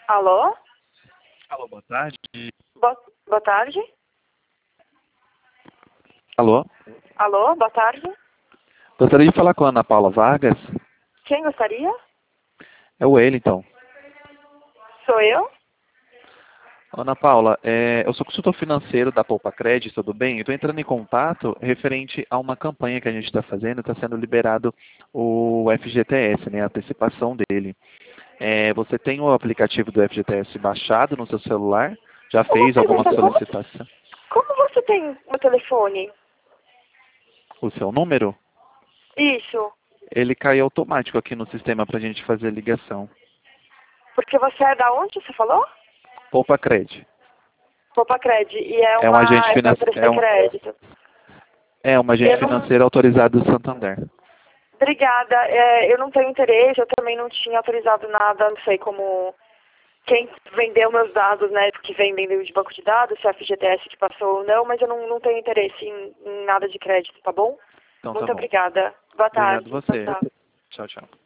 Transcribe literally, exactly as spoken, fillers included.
Alô? Alô, boa tarde. Boa, boa tarde. Alô? Alô, boa tarde. Gostaria de falar com a Ana Paula Vargas. Quem gostaria? É o Wellington. Sou eu? Ana Paula, é, eu sou consultor financeiro da Poupa Cred, tudo bem? Estou entrando em contato referente a uma campanha que a gente está fazendo, está sendo liberado o F G T S, né, a antecipação dele. É, você tem o aplicativo do F G T S baixado no seu celular? Já Uma fez alguma pergunta, como, solicitação? como você tem o telefone? O seu número? Isso, Ele cai automático aqui no sistema para a gente fazer a ligação. porque você é da onde, você falou? Poupa Cred. Poupa Cred, e é É um agente uma, é pra financeiro. É oferecer um, crédito. é um agente Eu não, financeiro autorizado do Santander. obrigada, é, eu não tenho interesse, eu também não tinha autorizado nada, não sei como... Quem vendeu meus dados, né, porque vendem de banco de dados, se a F G T S te passou ou não, mas eu não, não tenho interesse em, em nada de crédito, tá bom? Então tá Muito bom. obrigada. Boa Obrigado tarde. Tchau, você. tchau. Tchau, tchau.